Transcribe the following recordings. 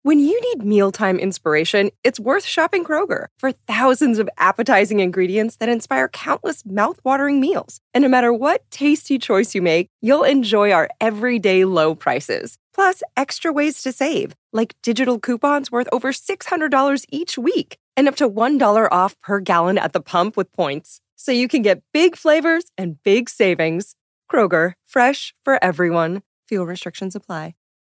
When you need mealtime inspiration, it's worth shopping Kroger for thousands of appetizing ingredients that inspire countless mouth-watering meals. And no matter what tasty choice you make, you'll enjoy our everyday low prices. Plus, extra ways to save, like digital coupons worth over $600 each week and up to $1 off per gallon at the pump with points. So you can get big flavors and big savings. Kroger, fresh for everyone. Fuel restrictions apply.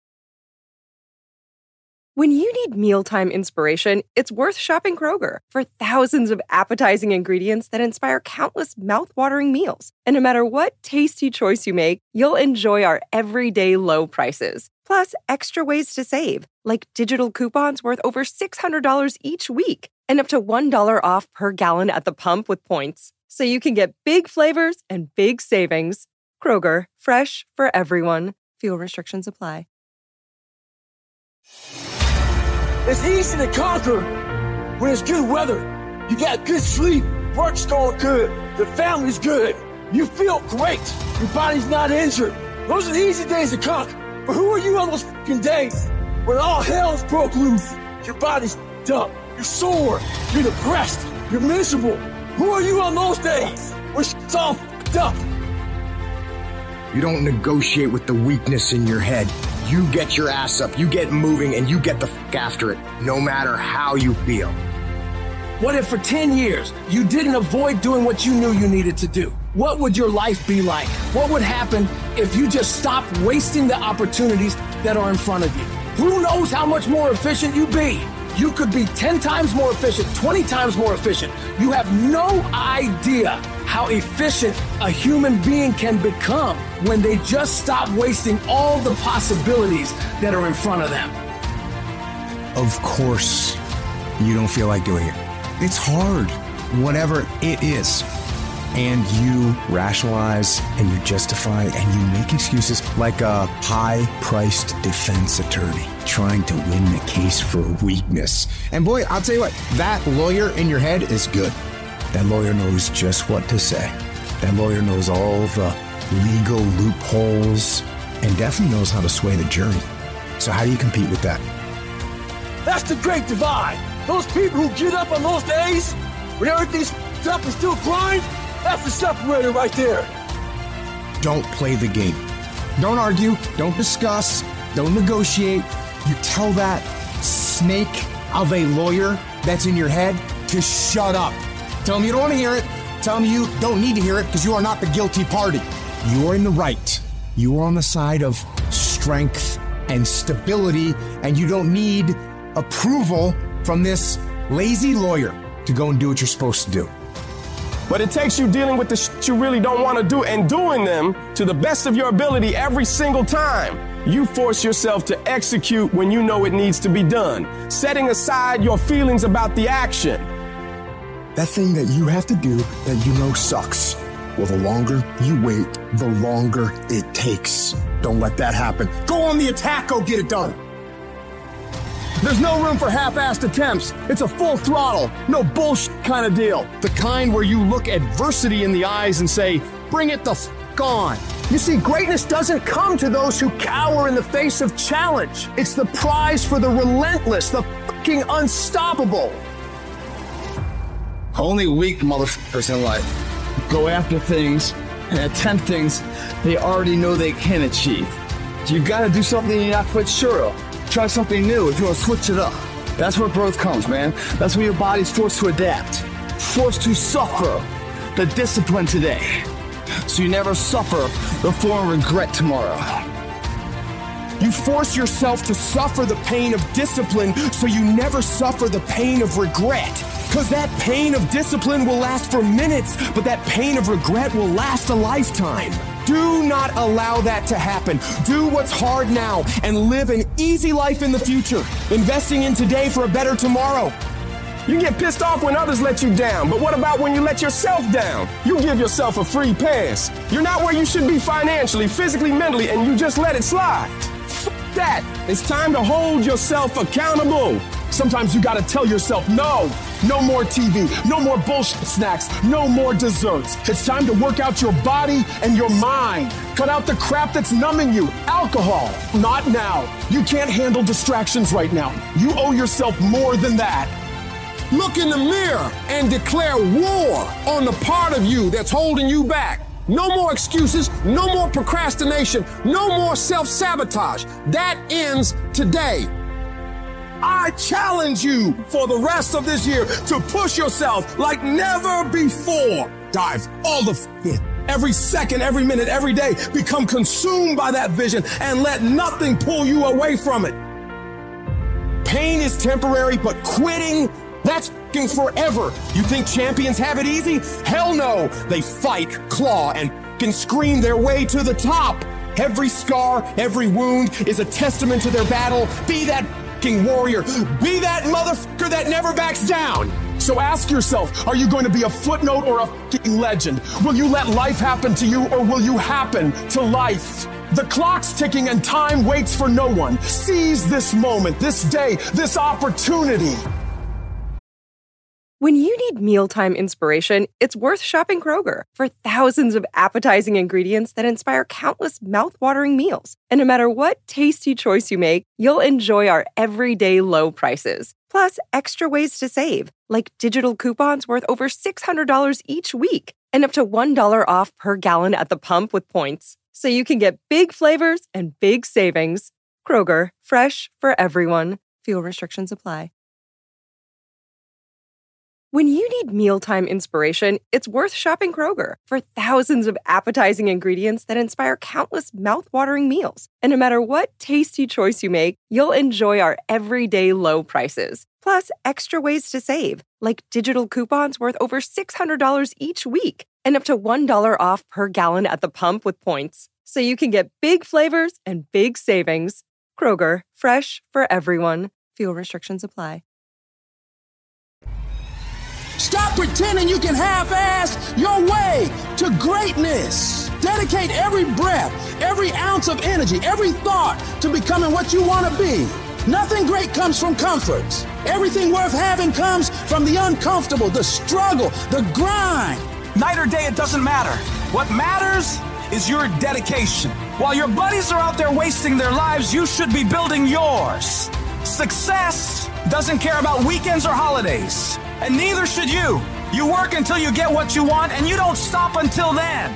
When you need mealtime inspiration, it's worth shopping Kroger for thousands of appetizing ingredients that inspire countless mouth-watering meals. And no matter what tasty choice you make, you'll enjoy our everyday low prices. Plus, extra ways to save, like digital coupons worth over $600 each week and up to $1 off per gallon at the pump with points. So you can get big flavors and big savings. Kroger, fresh for everyone. Fuel restrictions apply. It's easy to conquer when it's good weather. You got good sleep, work's going good, the family's good, you feel great, your body's not injured. Those are the easy days to conquer. But who are you on those fucking days when all hell's broke loose? Your body's up, you're sore, you're depressed, you're miserable. Who are you on those days when shit's all fucked up? You don't negotiate with the weakness in your head. You get your ass up, you get moving, and you get the fuck after it, no matter how you feel. What if for 10 years you didn't avoid doing what you knew you needed to do? What would your life be like? What would happen if you just stopped wasting the opportunities that are in front of you? Who knows how much more efficient you'd be? You could be 10 times more efficient, 20 times more efficient. You have no idea how efficient a human being can become when they just stop wasting all the possibilities that are in front of them. Of course, you don't feel like doing it. It's hard, whatever it is. And you rationalize and you justify and you make excuses like a high-priced defense attorney trying to win the case for weakness. And boy, I'll tell you what, that lawyer in your head is good. That lawyer knows just what to say. That lawyer knows all the legal loopholes and definitely knows how to sway the jury. So how do you compete with that? That's the great divide. Those people who get up on those days when everything's up and still grind, that's the separator right there. Don't play the game. Don't argue. Don't discuss. Don't negotiate. You tell that snake of a lawyer that's in your head to shut up. Tell him you don't want to hear it. Tell him you don't need to hear it because you are not the guilty party. You are in the right. You are on the side of strength and stability, and you don't need approval from this lazy lawyer to go and do what you're supposed to do. But it takes you dealing with the shit you really don't want to do and doing them to the best of your ability every single time. You force yourself to execute when you know it needs to be done, setting aside your feelings about the action. That thing that you have to do that you know sucks. Well, the longer you wait, the longer it takes. Don't let that happen. Go on the attack, go get it done. There's no room for half-assed attempts. It's a full throttle, no bullshit kind of deal. The kind where you look adversity in the eyes and say, bring it the f*** on. You see, greatness doesn't come to those who cower in the face of challenge. It's the prize for the relentless, the fucking unstoppable. Only weak motherfuckers in life go after things and attempt things they already know they can achieve. You gotta do something you're not quite sure of. Try something new if you want to switch it up. That's where growth comes, man. That's when your body's forced to adapt, forced to suffer the discipline today, so you never suffer the form of regret tomorrow. You force yourself to suffer the pain of discipline so you never suffer the pain of regret. Because that pain of discipline will last for minutes, but that pain of regret will last a lifetime. Do not allow that to happen. Do what's hard now and live an easy life in the future, investing in today for a better tomorrow. You get pissed off when others let you down, but what about when you let yourself down? You give yourself a free pass. You're not where you should be financially, physically, mentally, and you just let it slide. F*** that. It's time to hold yourself accountable. Sometimes you gotta tell yourself, no more TV, no more bullshit snacks, no more desserts. It's time to work out your body and your mind. Cut out the crap that's numbing you. Alcohol, not now. You can't handle distractions right now. You owe yourself more than that. Look in the mirror and declare war on the part of you that's holding you back. No more excuses, no more procrastination, no more self-sabotage. That ends today. I challenge you for the rest of this year to push yourself like never before. Dive all the in. Every second, every minute, every day, become consumed by that vision and let nothing pull you away from it. Pain is temporary, but quitting, that's f***ing forever. You think champions have it easy? Hell no. They fight, claw, and f***ing scream their way to the top. Every scar, every wound is a testament to their battle. Be that f***ing warrior. Be that motherfucker that never backs down. So ask yourself, are you going to be a footnote or a f***ing legend? Will you let life happen to you, or will you happen to life? The clock's ticking and time waits for no one. Seize this moment, this day, this opportunity. When you need mealtime inspiration, it's worth shopping Kroger for thousands of appetizing ingredients that inspire countless mouth-watering meals. And no matter what tasty choice you make, you'll enjoy our everyday low prices. Plus, extra ways to save, like digital coupons worth over $600 each week and up to $1 off per gallon at the pump with points. So you can get big flavors and big savings. Kroger, fresh for everyone. Fuel restrictions apply. When you need mealtime inspiration, it's worth shopping Kroger for thousands of appetizing ingredients that inspire countless mouth-watering meals. And no matter what tasty choice you make, you'll enjoy our everyday low prices. Plus, extra ways to save, like digital coupons worth over $600 each week and up to $1 off per gallon at the pump with points. So you can get big flavors and big savings. Kroger, fresh for everyone. Fuel restrictions apply. Stop pretending you can half-ass your way to greatness. Dedicate every breath, every ounce of energy, every thought to becoming what you want to be. Nothing great comes from comfort. Everything worth having comes from the uncomfortable, the struggle, the grind. Night or day, it doesn't matter. What matters is your dedication. While your buddies are out there wasting their lives, you should be building yours. Success doesn't care about weekends or holidays. And neither should you. You work until you get what you want, and you don't stop until then.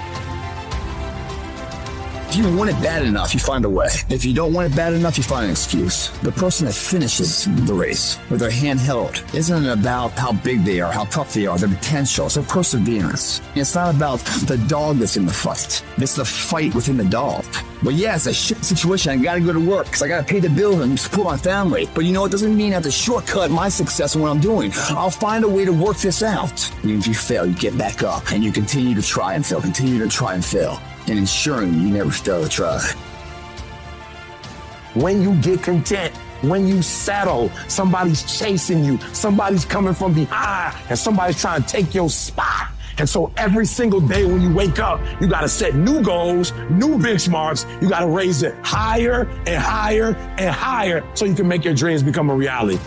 If you want it bad enough, you find a way. If you don't want it bad enough, you find an excuse. The person that finishes the race with their hand held isn't about how big they are, how tough they are, their potential. It's their perseverance. It's not about the dog that's in the fight. It's the fight within the dog. But yeah, it's a shit situation. I gotta go to work because I gotta pay the bills and support my family. But you know, it doesn't mean I have to shortcut my success in what I'm doing. I'll find a way to work this out. Even if you fail, you get back up and you continue to try and fail, and ensuring you never fail to try. When you get content, when you settle, somebody's chasing you, somebody's coming from behind, and somebody's trying to take your spot. And so every single day when you wake up, you got to set new goals, new benchmarks. You got to raise it higher and higher and higher so you can make your dreams become a reality.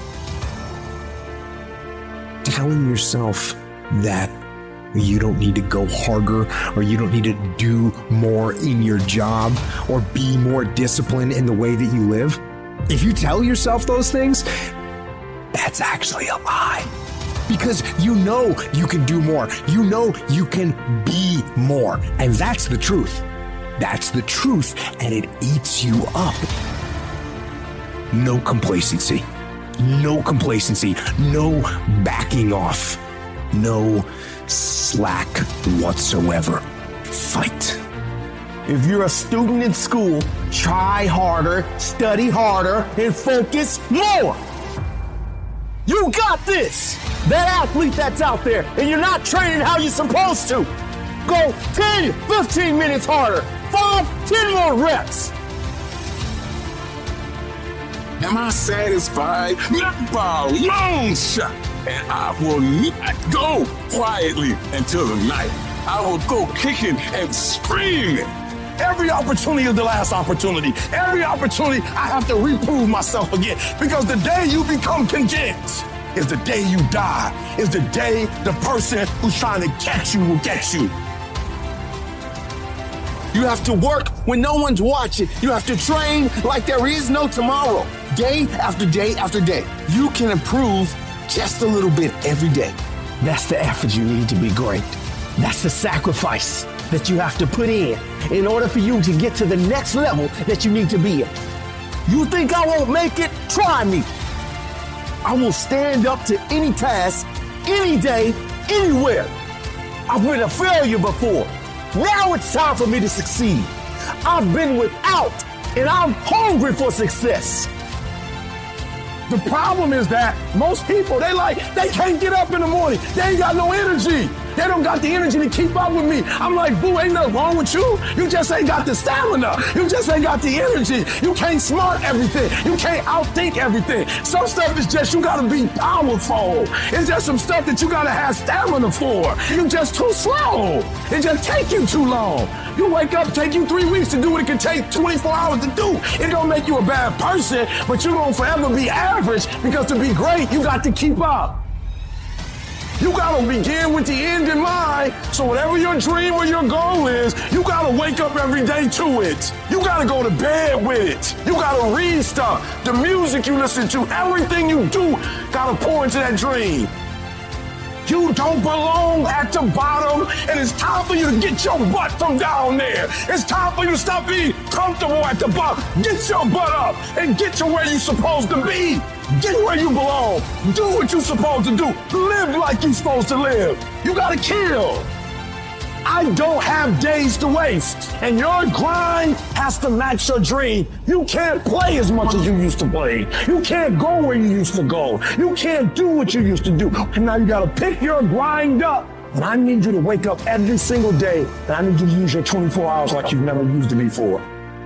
Telling yourself that you don't need to go harder, or you don't need to do more in your job, or be more disciplined in the way that you live. If you tell yourself those things, that's actually a lie. Because you know you can do more. You know you can be more. And that's the truth. That's the truth, and it eats you up. No complacency. No complacency. No backing off. No slack whatsoever. Fight. If you're a student in school, try harder, study harder, and focus more. You got this. That athlete that's out there, and you're not training how you're supposed to. Go 10, 15 minutes harder. 5, 10 more reps. Am I satisfied? Not by a long shot. And I will not go quietly until the night. I will go kicking and screaming. Every opportunity is the last opportunity. Every opportunity, I have to reprove myself again. Because the day you become content is the day you die. Is the day the person who's trying to catch you will get you. You have to work when no one's watching. You have to train like there is no tomorrow. Day after day after day. You can improve just a little bit every day. That's the effort you need to be great. That's the sacrifice that you have to put in order for you to get to the next level that you need to be in. You think I won't make it? Try me. I will stand up to any task, any day, anywhere. I've been a failure before. Now it's time for me to succeed. I've been without, and I'm hungry for success. The problem is that most people, they can't get up in the morning. They ain't got no energy. They don't got the energy to keep up with me. I'm like, boo, ain't nothing wrong with you. You just ain't got the stamina. You just ain't got the energy. You can't smart everything. You can't outthink everything. Some stuff is just, you gotta be powerful. It's just some stuff that you gotta have stamina for. You just too slow. It just take you too long. You wake up, take you 3 weeks to do what it can take 24 hours to do. It don't make you a bad person, but you gonna forever be average because to be great, you got to keep up. You gotta begin with the end in mind. So whatever your dream or your goal is, you gotta wake up every day to it. You gotta go to bed with it. You gotta read stuff. The music you listen to, everything you do, gotta pour into that dream. You don't belong at the bottom, and it's time for you to get your butt from down there. It's time for you to stop being comfortable at the bottom. Get your butt up and get to where you're supposed to be. Get where you belong. Do what you're supposed to do. Live like you're supposed to live. You gotta kill. I don't have days to waste, and your grind has to match your dream. You can't play as much as you used to play. You can't go where you used to go. You can't do what you used to do. And now you gotta pick your grind up. And I need you to wake up every single day, and I need you to use your 24 hours like you've never used it before.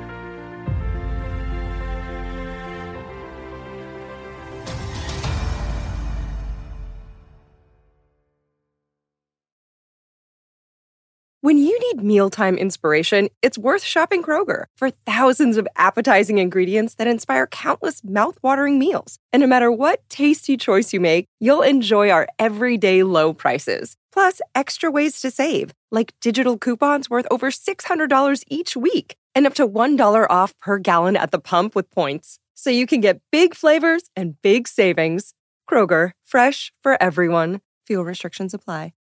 When you need mealtime inspiration, it's worth shopping Kroger for thousands of appetizing ingredients that inspire countless mouth-watering meals. And no matter what tasty choice you make, you'll enjoy our everyday low prices. Plus, extra ways to save, like digital coupons worth over $600 each week and up to $1 off per gallon at the pump with points. So you can get big flavors and big savings. Kroger, fresh for everyone. Fuel restrictions apply.